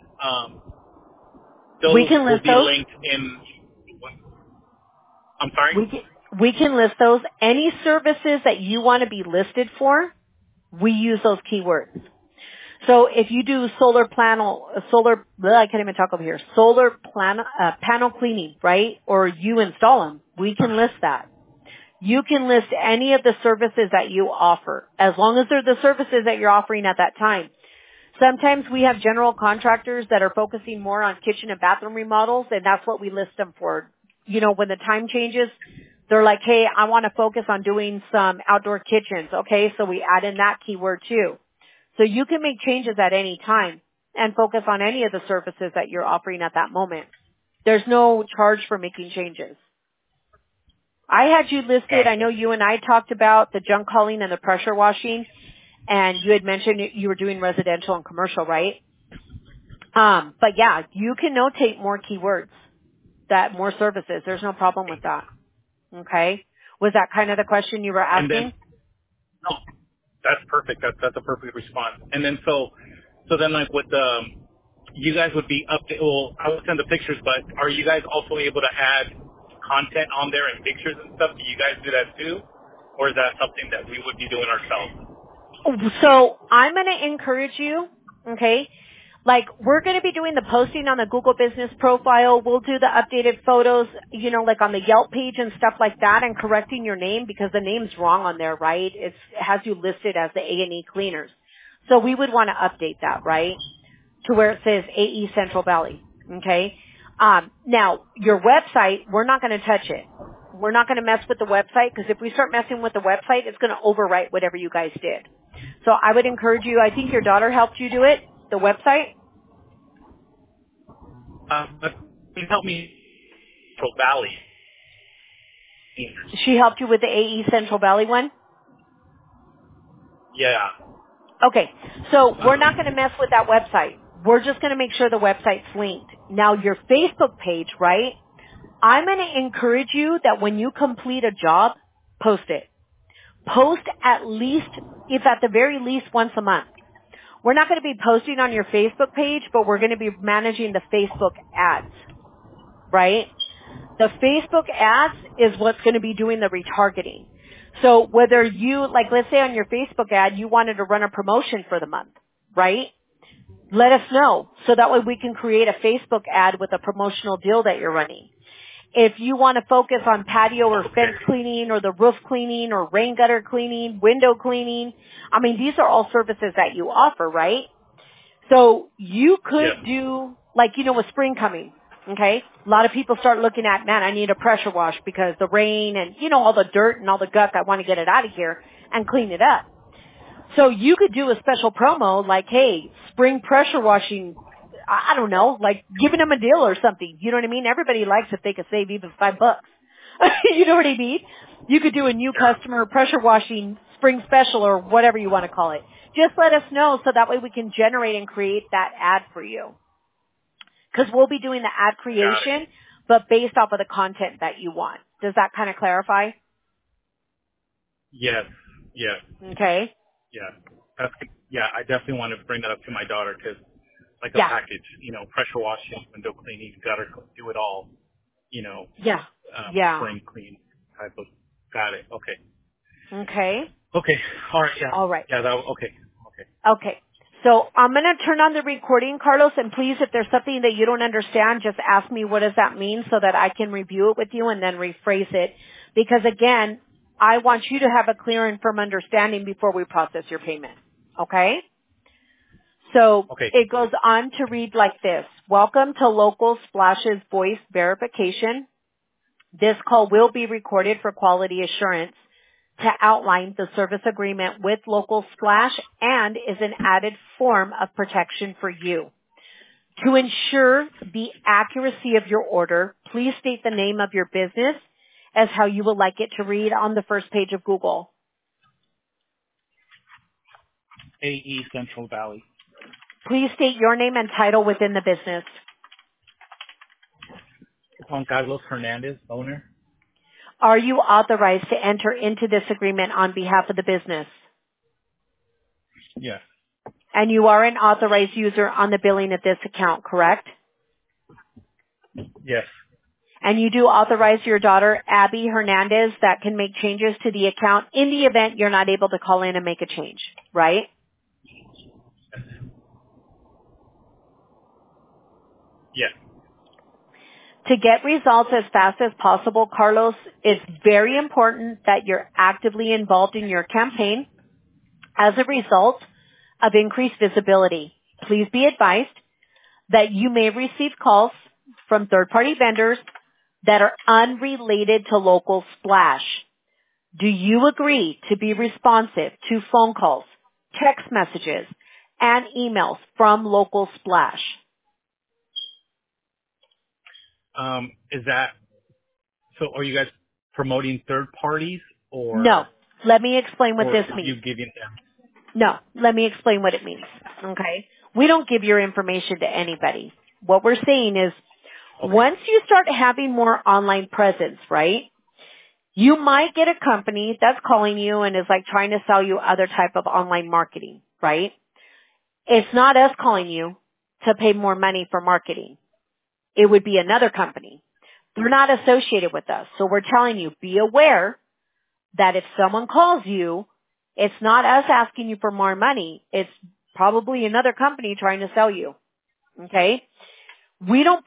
those we can list will be those. linked in. I'm sorry? We can list those. Any services that you want to be listed for, we use those keywords. So if you do solar panel cleaning, right? Or you install them, we can list that. You can list any of the services that you offer, as long as they're the services that you're offering at that time. Sometimes we have general contractors that are focusing more on kitchen and bathroom remodels, and that's what we list them for. You know, when the time changes, they're like, hey, I want to focus on doing some outdoor kitchens. Okay, so we add in that keyword too. So you can make changes at any time and focus on any of the services that you're offering at that moment. There's no charge for making changes. I had you listed, I know you and I talked about the junk hauling and the pressure washing, and you had mentioned you were doing residential and commercial, right? But yeah, you can notate more keywords, more services. There's no problem with that. Okay? Was that kind of the question you were asking? No, that's perfect. That's a perfect response. And then so then like with you guys would be well, I would send the pictures, but are you guys also able to add content on there and pictures and stuff? Do you guys do that too? Or is that something that we would be doing ourselves? So I'm going to encourage you, okay? Like, we're going to be doing the posting on the Google Business Profile. We'll do the updated photos, you know, like on the Yelp page and stuff like that, and correcting your name because the name's wrong on there, right? It has you listed as the A&E Cleaners. So we would want to update that, right, to where it says AE Central Valley, okay? Now, your website, we're not going to touch it. We're not going to mess with the website because if we start messing with the website, it's going to overwrite whatever you guys did. So I would encourage you, I think your daughter helped you do it, the website. But can you help me? Central Valley. She helped you with the AE Central Valley one? Yeah. Okay. So we're not going to mess with that website. We're just going to make sure the website's linked. Now your Facebook page, right? I'm going to encourage you that when you complete a job, post it. Post at least, if at the very least once a month. We're not going to be posting on your Facebook page, but we're going to be managing the Facebook ads, right? The Facebook ads is what's going to be doing the retargeting. So whether you, like let's say on your Facebook ad, you wanted to run a promotion for the month, right? Let us know so that way we can create a Facebook ad with a promotional deal that you're running. If you want to focus on patio or fence cleaning or the roof cleaning or rain gutter cleaning, window cleaning, I mean, these are all services that you offer, right? So you could do, like, with spring coming, okay? A lot of people start looking at, man, I need a pressure wash because the rain and, all the dirt and all the guck, I want to get it out of here and clean it up. So you could do a special promo like, hey, spring pressure washing, I don't know, like giving them a deal or something. You know what I mean? Everybody likes if they could save even $5. You know what I mean? You could do a new customer pressure washing spring special or whatever you want to call it. Just let us know so that way we can generate and create that ad for you. Because we'll be doing the ad creation, but based off of the content that you want. Does that kind of clarify? Yes. Okay. Yeah. I definitely want to bring that up to my daughter because, like a package, pressure washing, window cleaning, gutter, do it all, spring clean type of. Got it. Okay. Okay. Okay. All right. Yeah. All right. Yeah. Okay. Okay. So I'm going to turn on the recording, Carlos, and please, if there's something that you don't understand, just ask me what does that mean so that I can review it with you and then rephrase it. Because again, I want you to have a clear and firm understanding before we process your payment. Okay? So it goes on to read like this. Welcome to Local Splash's voice verification. This call will be recorded for quality assurance to outline the service agreement with Local Splash and is an added form of protection for you. To ensure the accuracy of your order, please state the name of your business as how you would like it to read on the first page of Google. AE Central Valley. Please state your name and title within the business. Juan Carlos Hernandez, owner. Are you authorized to enter into this agreement on behalf of the business? Yes. And you are an authorized user on the billing of this account, correct? Yes. And you do authorize your daughter, Abby Hernandez, that can make changes to the account in the event you're not able to call in and make a change, right? Yes. To get results as fast as possible, Carlos, it's very important that you're actively involved in your campaign as a result of increased visibility. Please be advised that you may receive calls from third-party vendors that are unrelated to Local Splash. Do you agree to be responsive to phone calls, text messages, and emails from Local Splash? Is that, so are you guys promoting third parties or? No. Let me explain what this means. You giving them? No. Let me explain what it means. Okay? We don't give your information to anybody. What we're saying is, once you start having more online presence, right, you might get a company that's calling you and is like trying to sell you other type of online marketing, right? It's not us calling you to pay more money for marketing. It would be another company. They're not associated with us. So we're telling you, be aware that if someone calls you, it's not us asking you for more money. It's probably another company trying to sell you. Okay? We don't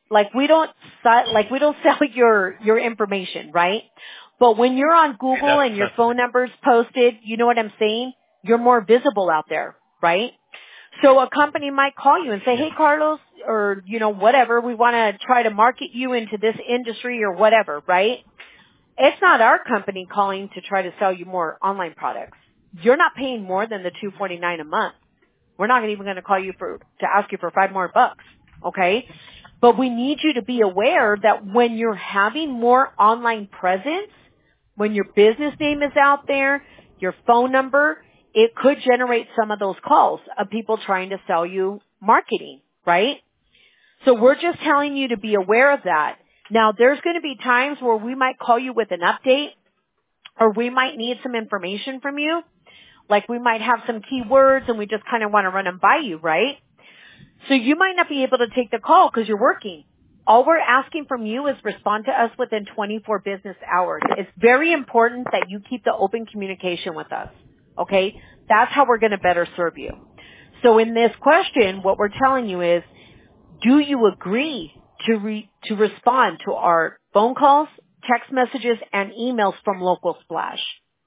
sell your information, right? But when you're on Google and your phone number's posted, you know what I'm saying? You're more visible out there, right? So a company might call you and say, hey, Carlos, or, whatever, we want to try to market you into this industry or whatever, right? It's not our company calling to try to sell you more online products. You're not paying more than the $249 a month. We're not even going to call you to ask you for $5 more, okay? But we need you to be aware that when you're having more online presence, when your business name is out there, your phone number, it could generate some of those calls of people trying to sell you marketing, right? So we're just telling you to be aware of that. Now, there's going to be times where we might call you with an update, or we might need some information from you. Like we might have some keywords and we just kind of want to run them by you, right? So you might not be able to take the call because you're working. All we're asking from you is respond to us within 24 business hours. It's very important that you keep the open communication with us. Okay? That's how we're going to better serve you. So in this question, what we're telling you is, do you agree to respond to our phone calls, text messages, and emails from Local Splash?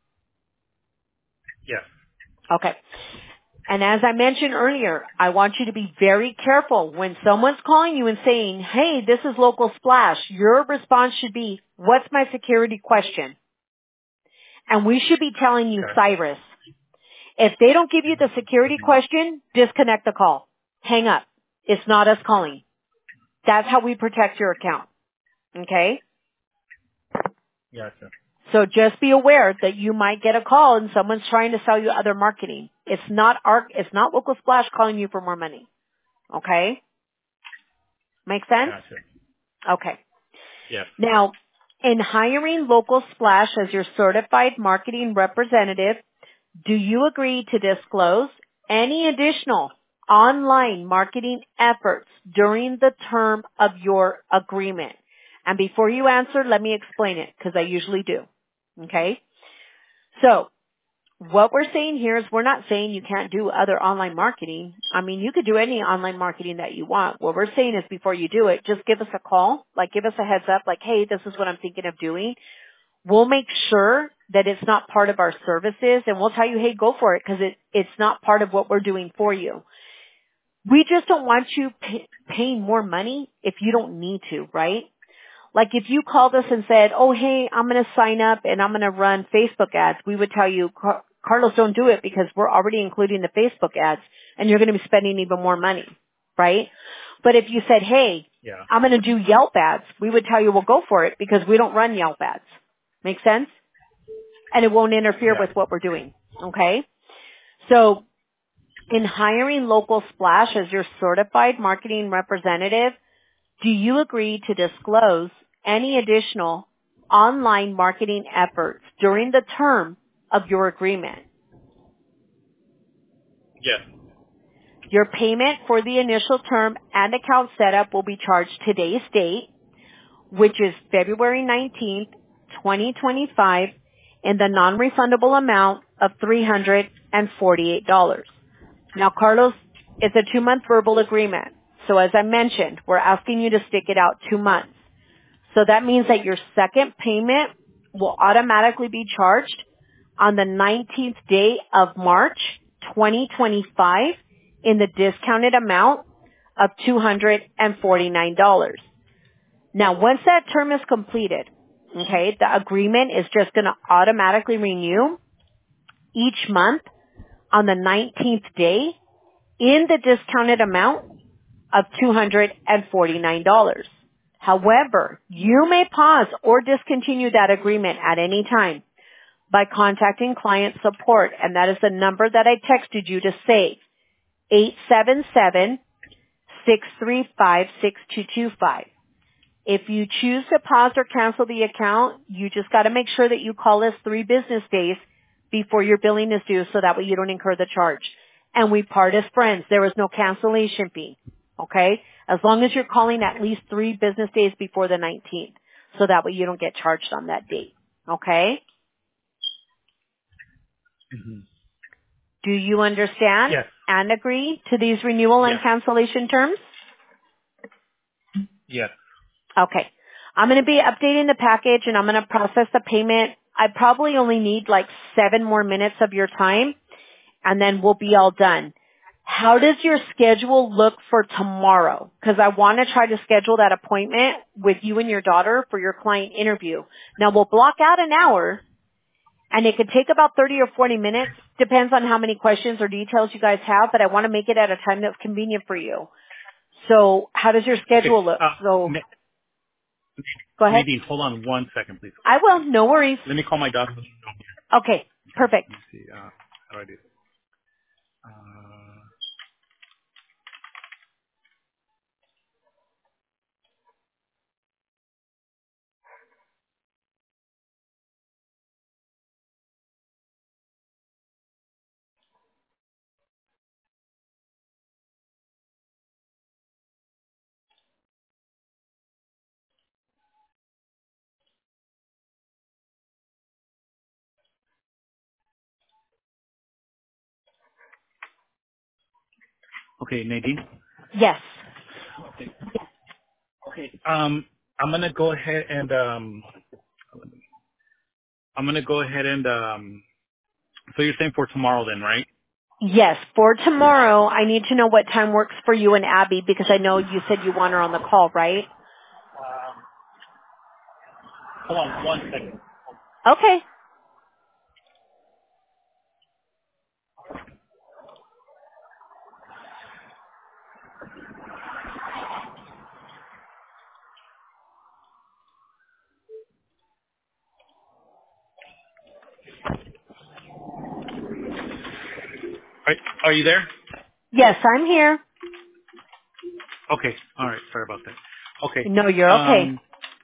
Yes. Okay. And as I mentioned earlier, I want you to be very careful when someone's calling you and saying, hey, this is Local Splash. Your response should be, what's my security question? And we should be telling you Cyrus. If they don't give you the security question, disconnect the call. Hang up. It's not us calling. That's how we protect your account. Okay? Gotcha. So just be aware that you might get a call and someone's trying to sell you other marketing. It's not Local Splash calling you for more money. Okay? Make sense? Gotcha. Okay. Yes. Now, in hiring Local Splash as your certified marketing representative, do you agree to disclose any additional online marketing efforts during the term of your agreement? And before you answer, let me explain it because I usually do. Okay? So, what we're saying here is we're not saying you can't do other online marketing. I mean, you could do any online marketing that you want. What we're saying is before you do it, just give us a call, like give us a heads up, like, hey, this is what I'm thinking of doing. We'll make sure that it's not part of our services, and we'll tell you, hey, go for it, because it's not part of what we're doing for you. We just don't want you paying more money if you don't need to, right? Like if you called us and said, oh, hey, I'm going to sign up and I'm going to run Facebook ads, we would tell you, Carlos, don't do it because we're already including the Facebook ads and you're going to be spending even more money, right? But if you said, hey, I'm going to do Yelp ads, we would tell you, well, go for it because we don't run Yelp ads. Make sense? And it won't interfere with what we're doing, okay? So in hiring Local Splash as your certified marketing representative, do you agree to disclose any additional online marketing efforts during the term of your agreement? Yes. Your payment for the initial term and account setup will be charged today's date, which is February 19th, 2025, in the non-refundable amount of $348. Now, Carlos, it's a 2-month verbal agreement. So as I mentioned, we're asking you to stick it out 2 months. So that means that your second payment will automatically be charged on the 19th day of March 2025 in the discounted amount of $249. Now, once that term is completed, okay, the agreement is just going to automatically renew each month on the 19th day in the discounted amount of $249. However, you may pause or discontinue that agreement at any time by contacting client support, and that is the number that I texted you to save, 877-635-6225. If you choose to pause or cancel the account, you just got to make sure that you call us 3 business days before your billing is due so that way you don't incur the charge. And we part as friends. There is no cancellation fee. Okay? As long as you're calling at least 3 business days before the 19th. So that way you don't get charged on that date. Okay? Mm-hmm. Do you understand and agree to these renewal and cancellation terms? Yes. Okay. I'm going to be updating the package and I'm going to process the payment. I probably only need like 7 more minutes of your time and then we'll be all done. How does your schedule look for tomorrow? Because I want to try to schedule that appointment with you and your daughter for your client interview. Now we'll block out an hour and it could take about 30 or 40 minutes. Depends on how many questions or details you guys have, but I want to make it at a time that's convenient for you. So how does your schedule look? Go ahead. Nadine, hold on 1 second, please. I will. No worries. Let me call my daughter. Okay. Perfect. Let me see. How do I do this? Okay, Nadine. Yes. Okay. I'm gonna go ahead and so you're saying for tomorrow then, right? Yes. For tomorrow, I need to know what time works for you and Abby because I know you said you want her on the call, right? Hold on 1 second. Okay. Are you there? Yes, I'm here. Okay. All right. Sorry about that. Okay. No, you're okay.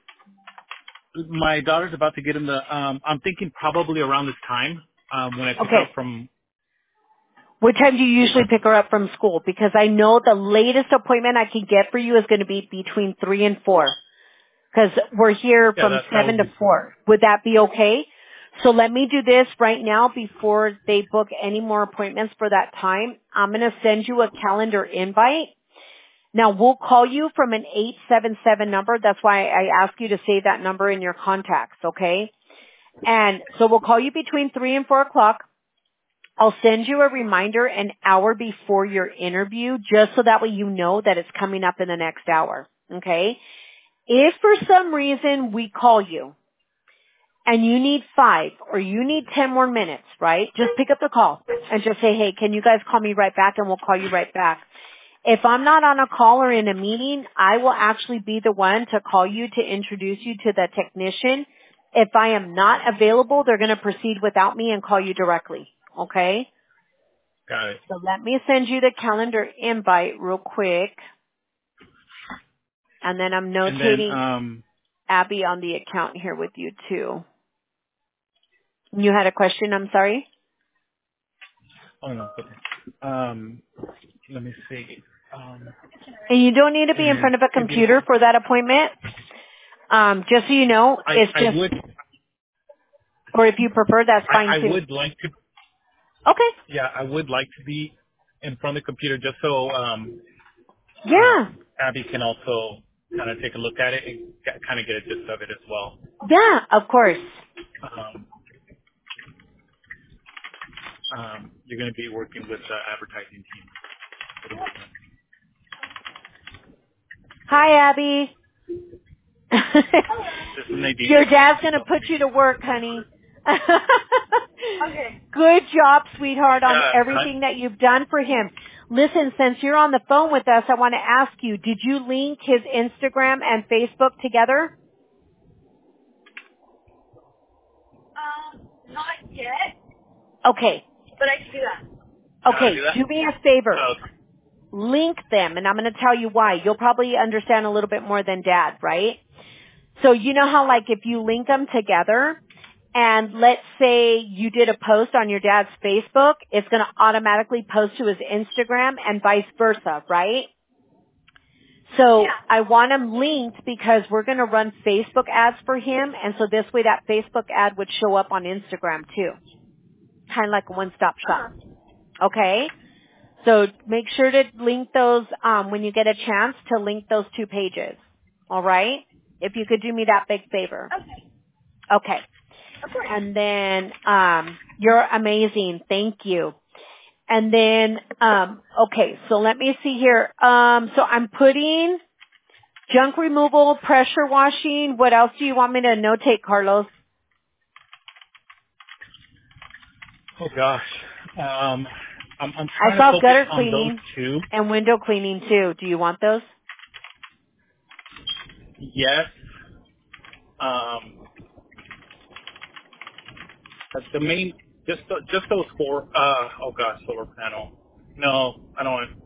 My daughter's about to get in the. I'm thinking probably around this time when I pick her Okay. up from. What time do you usually pick her up from school? Because I know the latest appointment I can get for you is going to be between 3 and 4. Because we're here Yeah, from that 7 would to be. 4. Would that be okay? So let me do this right now before they book any more appointments for that time. I'm going to send you a calendar invite. Now we'll call you from an 877 number. That's why I ask you to save that number in your contacts, okay? And so we'll call you between 3 and 4 o'clock. I'll send you a reminder an hour before your interview just so that way you know that it's coming up in the next hour, okay? If for some reason we call you and you need 5 or you need 10 more minutes, right? Just pick up the call and just say, hey, can you guys call me right back, and we'll call you right back. If I'm not on a call or in a meeting, I will actually be the one to call you to introduce you to the technician. If I am not available, they're going to proceed without me and call you directly, okay? Got it. So let me send you the calendar invite real quick. And then I'm And then notating Abby on the account here with you too. You had a question, I'm sorry? oh no. Okay. Let me see. And you don't need to be in And front of a if you don't, computer for that appointment. Just so you know, it's I just, would. or if you prefer, that's fine I too. would like to. Okay. Yeah, I would like to be in front of the computer just so Yeah. Abby can also kind of take a look at it and kind of get a gist of it as well. Yeah, of course. Um, you're going to be working with the advertising team. Hi, Abby. This is Nadine. Your dad's gonna put you to work, honey. Okay. Good job, sweetheart, on Hi. everything that you've done for him. Listen, since you're on the phone with us, I want to ask you, did you link his Instagram and Facebook together? Not yet, Okay. but I can do that. Know how to Okay, do that? do me a favor. Oh, Link them, and I'm going to tell you why. You'll probably understand a little bit more than Dad, right? So you know how like if you link them together, and let's say you did a post on your dad's Facebook, it's going to automatically post to his Instagram and vice versa, right? So Yeah. I want them linked because we're going to run Facebook ads for him, and so this way that Facebook ad would show up on Instagram too. Kind of like a one-stop shop. Okay? So make sure to link those when you get a chance to link those 2 pages. All right? If you could do me that big favor. Okay. Okay. Of course. And then you're amazing. Thank you. And then okay, so let me see here. So I'm putting junk removal, pressure washing. What else do you want me to notate, Carlos? oh gosh. I'm I trying to saw focus gutter on those cleaning two. and window cleaning too. Do you want those? Yes. Um, but the main, just those 4. Oh gosh, solar panel. No, I don't want.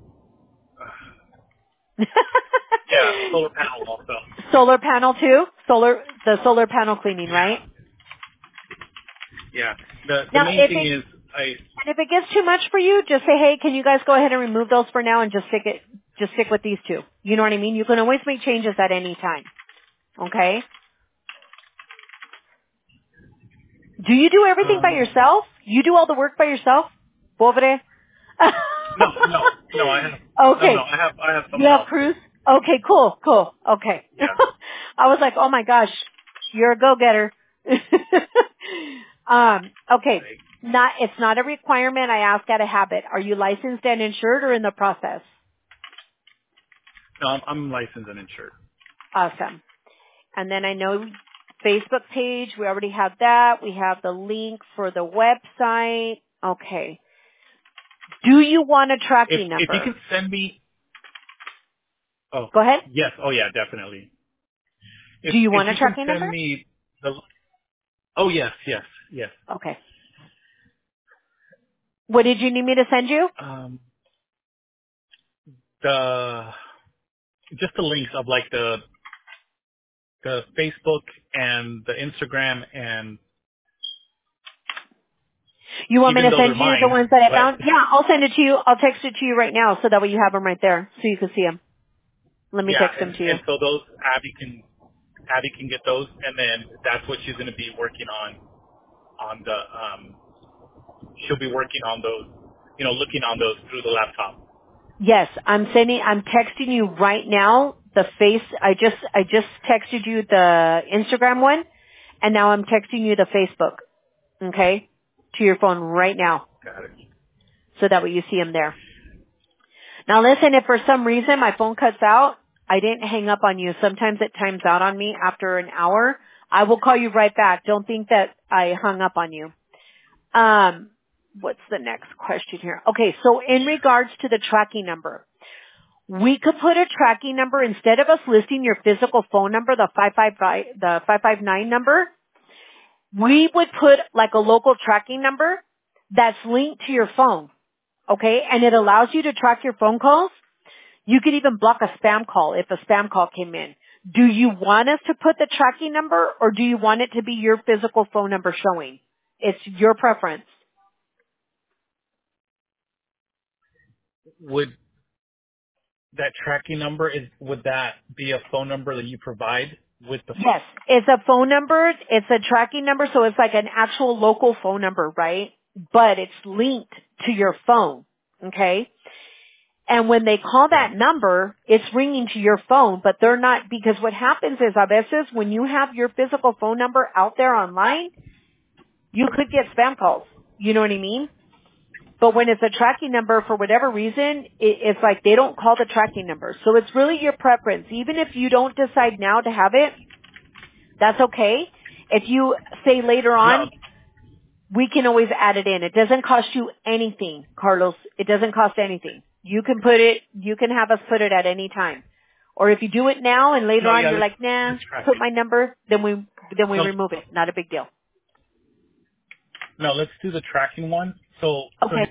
Yeah, solar panel also. Solar panel too? The solar panel cleaning, right? Yeah. Yeah. The Now, main thing is and if it gets too much for you, just say, hey, can you guys go ahead and remove those for now and just stick with these 2. You know what I mean? You can always make changes at any time. Okay? Do you do everything by yourself? You do all the work by yourself? Pobre. no. No, I have. Okay. No, I have You someone have else. Cruz? Okay, cool. Okay. Yeah. I was like, oh my gosh, you're a go-getter. Okay. Right. It's not a requirement. I ask out of habit. Are you licensed and insured or in the process? No, I'm licensed and insured. Awesome. And then I know Facebook page, we already have that. We have the link for the website. Okay. Do you want a tracking If you number? can send me. Oh, Go ahead. yes. Oh, yeah, definitely. Do you If want a you can tracking send number? me the. Oh, yes. Okay. What did you need me to send you? The just the links of like the Facebook and the Instagram, and You want me even to though they're send you the mine, ones that I but found? Yeah, I'll send it to you. I'll text it to you right now so that way you have them right there so you can see them. Let me yeah, text them to you. and so those Abby can get those, and then that's what she's going to be working on the she'll be working on those, looking on those through the laptop. Yes, I'm texting you right now I just texted you the Instagram one and now I'm texting you the Facebook. Okay? To your phone right now. Got it. So that way you see them there. Now listen, if for some reason my phone cuts out, I didn't hang up on you. Sometimes it times out on me after an hour. I will call you right back. Don't think that I hung up on you. What's the next question here? Okay, so in regards to the tracking number, we could put a tracking number instead of us listing your physical phone number, the 559 number. We would put like a local tracking number that's linked to your phone. Okay, and it allows you to track your phone calls. You could even block a spam call if a spam call came in. Do you want us to put the tracking number or do you want it to be your physical phone number showing? It's your preference. Would that tracking number would that be a phone number that you provide with the? Yes, it's a phone number. It's a tracking number, so it's like an actual local phone number, right? But it's linked to your phone, okay? And when they call that Right. number, it's ringing to your phone, but they're not, because what happens is a veces when you have your physical phone number out there online, you could get spam calls. You know what I mean? But when it's a tracking number, for whatever reason, it's like they don't call the tracking number. So it's really your preference. Even if you don't decide now to have it, that's okay. If you say later No, on, we can always add it in. It doesn't cost you anything, Carlos. It doesn't cost anything. You can have us put it at any time. Or if you do it now and later on yeah. you're like, nah, Let's track put it. my number, then we No, remove it. Not a big deal. no. Let's do the tracking one. So Okay.